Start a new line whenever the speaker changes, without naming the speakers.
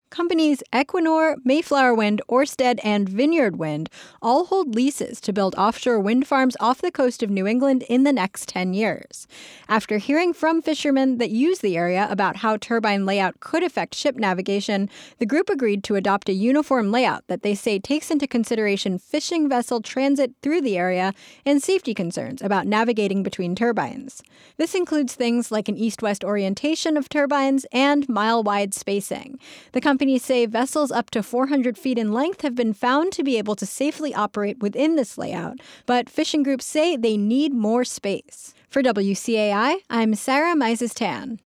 Companies Equinor, Mayflower Wind, Ørsted, and Vineyard Wind all hold leases to build offshore wind farms off the coast of New England in the next 10 years. After hearing from fishermen that use the area about how turbine layout could affect ship navigation, the group agreed to adopt a uniform layout that they say takes into consideration fishing vessel transit through the area and safety concerns about navigating between turbines. This includes things like an east-west orientation of turbines and mile-wide spacing. The companies say vessels up to 400 feet in length have been found to be able to safely operate within this layout, but fishing groups say they need more space. For WCAI, I'm Sarah Mises-Tan.